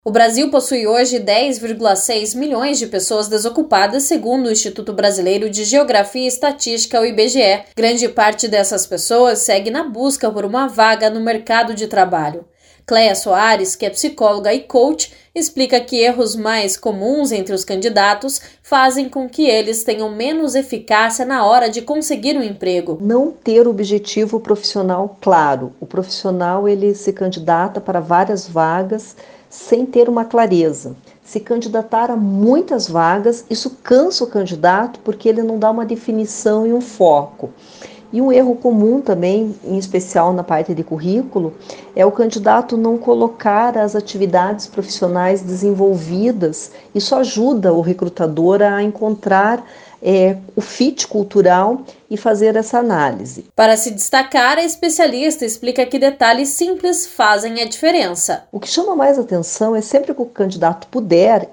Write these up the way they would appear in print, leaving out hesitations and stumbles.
O Brasil possui hoje 10,6 milhões de pessoas desocupadas, segundo o Instituto Brasileiro de Geografia e Estatística, o IBGE. Grande parte dessas pessoas segue na busca por uma vaga no mercado de trabalho. Cléia Soares, que é psicóloga e coach, explica que erros mais comuns entre os candidatos fazem com que eles tenham menos eficácia na hora de conseguir um emprego. Não ter objetivo profissional claro. O profissional ele se candidata para várias vagas sem ter uma clareza. Se candidatar a muitas vagas, isso cansa o candidato porque ele não dá uma definição e um foco. E um erro comum também, em especial na parte de currículo, é o candidato não colocar as atividades profissionais desenvolvidas. Isso ajuda o recrutador a encontrar o fit cultural e fazer essa análise. Para se destacar, a especialista explica que detalhes simples fazem a diferença. O que chama mais atenção é sempre que o candidato puder,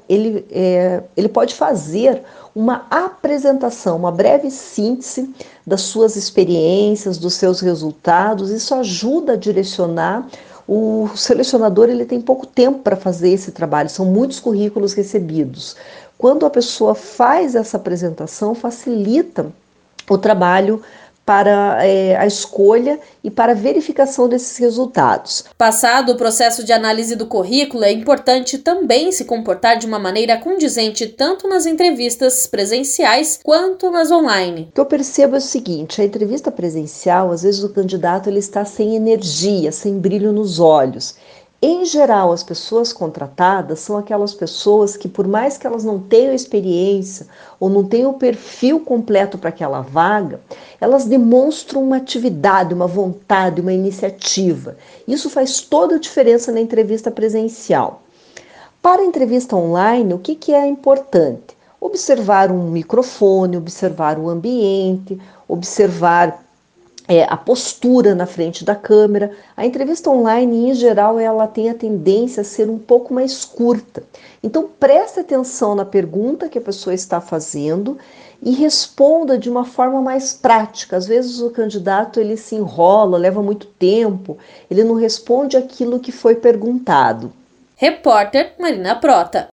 ele pode fazer uma apresentação, uma breve síntese das suas experiências, dos seus resultados. Isso ajuda a direcionar. O selecionador ele tem pouco tempo para fazer esse trabalho, são muitos currículos recebidos. Quando a pessoa faz essa apresentação, facilita o trabalho para a escolha e para a verificação desses resultados. Passado o processo de análise do currículo, é importante também se comportar de uma maneira condizente tanto nas entrevistas presenciais quanto nas online. O que eu percebo é o seguinte, a entrevista presencial, às vezes o candidato ele está sem energia, sem brilho nos olhos. Em geral, as pessoas contratadas são aquelas pessoas que, por mais que elas não tenham experiência ou não tenham o perfil completo para aquela vaga, elas demonstram uma atividade, uma vontade, uma iniciativa. Isso faz toda a diferença na entrevista presencial. Para a entrevista online, o que é importante? Observar um microfone, observar o ambiente, observar a postura na frente da câmera. A entrevista online, em geral, ela tem a tendência a ser um pouco mais curta. Então, preste atenção na pergunta que a pessoa está fazendo e responda de uma forma mais prática. Às vezes o candidato ele se enrola, leva muito tempo, ele não responde aquilo que foi perguntado. Repórter Marina Prota.